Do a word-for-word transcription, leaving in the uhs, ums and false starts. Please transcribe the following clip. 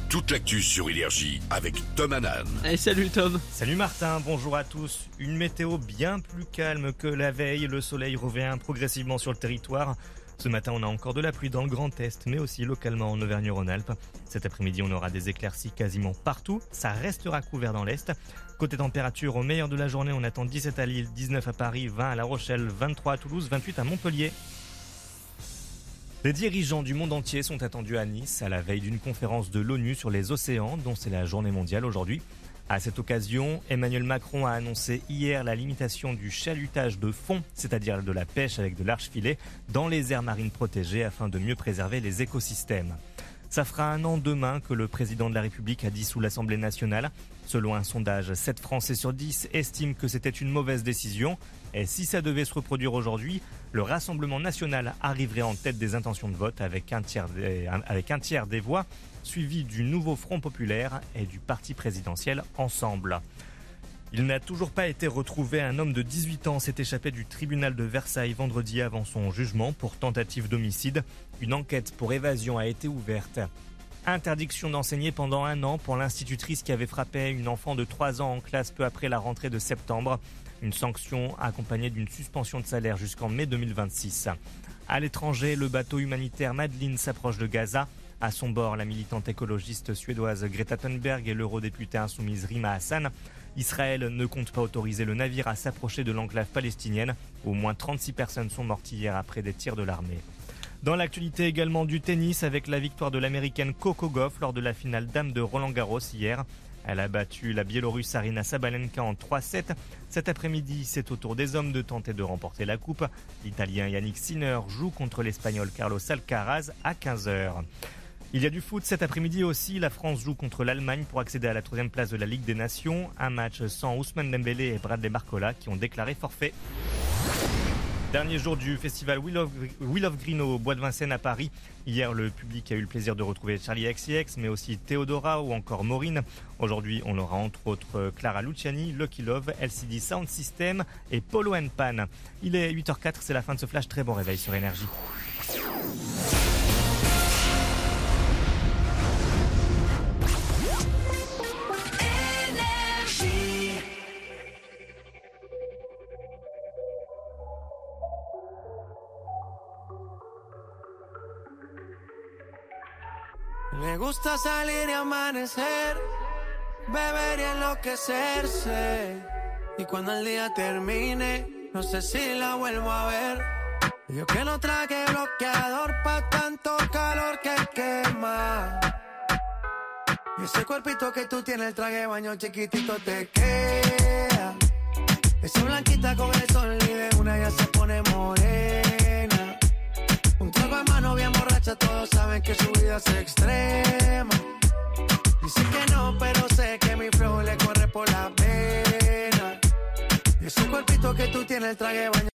toute l'actu sur Énergie avec Tom Hanan. Hey, salut Tom. Salut Martin, bonjour à tous. Une météo bien plus calme que la veille. Le soleil revient progressivement sur le territoire. Ce matin, on a encore de la pluie dans le Grand Est, mais aussi localement en Auvergne-Rhône-Alpes. Cet après-midi, on aura des éclaircies quasiment partout. Ça restera couvert dans l'Est. Côté température, au meilleur de la journée, on attend dix-sept à Lille, dix-neuf à Paris, vingt à La Rochelle, vingt-trois à Toulouse, vingt-huit à Montpellier. Les dirigeants du monde entier sont attendus à Nice à la veille d'une conférence de l'ONU sur les océans, dont c'est la journée mondiale aujourd'hui. À cette occasion, Emmanuel Macron a annoncé hier la limitation du chalutage de fond, c'est-à-dire de la pêche avec de larges filets, dans les aires marines protégées afin de mieux préserver les écosystèmes. Ça fera un an demain que le président de la République a dissous l'Assemblée nationale. Selon un sondage, sept Français sur dix estiment que c'était une mauvaise décision. Et si ça devait se reproduire aujourd'hui, le Rassemblement national arriverait en tête des intentions de vote avec un tiers des, avec un tiers des voix, suivi du nouveau Front populaire et du parti présidentiel Ensemble. Il n'a toujours pas été retrouvé. Un homme de dix-huit ans s'est échappé du tribunal de Versailles vendredi avant son jugement pour tentative d'homicide. Une enquête pour évasion a été ouverte. Interdiction d'enseigner pendant un an pour l'institutrice qui avait frappé une enfant de trois ans en classe peu après la rentrée de septembre. Une sanction accompagnée d'une suspension de salaire jusqu'en mai deux mille vingt-six. À l'étranger, le bateau humanitaire Madeleine s'approche de Gaza. À son bord, la militante écologiste suédoise Greta Thunberg et l'eurodéputée insoumise Rima Hassan. Israël ne compte pas autoriser le navire à s'approcher de l'enclave palestinienne. Au moins trente-six personnes sont mortes hier après des tirs de l'armée. Dans l'actualité également du tennis avec la victoire de l'américaine Coco Gauff lors de la finale dames de Roland-Garros hier. Elle a battu la biélorusse Aryna Sabalenka en trois sept. Cet après-midi, c'est au tour des hommes de tenter de remporter la coupe. L'Italien Yannick Sinner joue contre l'Espagnol Carlos Alcaraz à quinze heures. Il y a du foot cet après-midi aussi. La France joue contre l'Allemagne pour accéder à la troisième place de la Ligue des Nations. Un match sans Ousmane Dembélé et Bradley Barcola qui ont déclaré forfait. Dernier jour du festival Wheel of, Wheel of Green au Bois de Vincennes à Paris. Hier, le public a eu le plaisir de retrouver Charli X C X, mais aussi Théodora ou encore Maureen. Aujourd'hui, on aura entre autres Clara Luciani, Lucky Love, L C D Sound System et Polo and Pan. Il est huit heures quatre, c'est la fin de ce flash. Très bon réveil sur Énergie. Me gusta salir y amanecer, beber y enloquecerse. Y cuando el día termine, no sé si la vuelvo a ver. Yo que no traje bloqueador pa' tanto calor que quema. Y ese cuerpito que tú tienes, el traje de baño chiquitito te queda. Esa blanquita con el sol y de una ya se pone morena. Un trago de mano bien borracha, todos saben que su vida es extrema. Dice que no, pero sé que mi flow le corre por la pena. Y ese cuerpito que tú tienes, el traje de baño.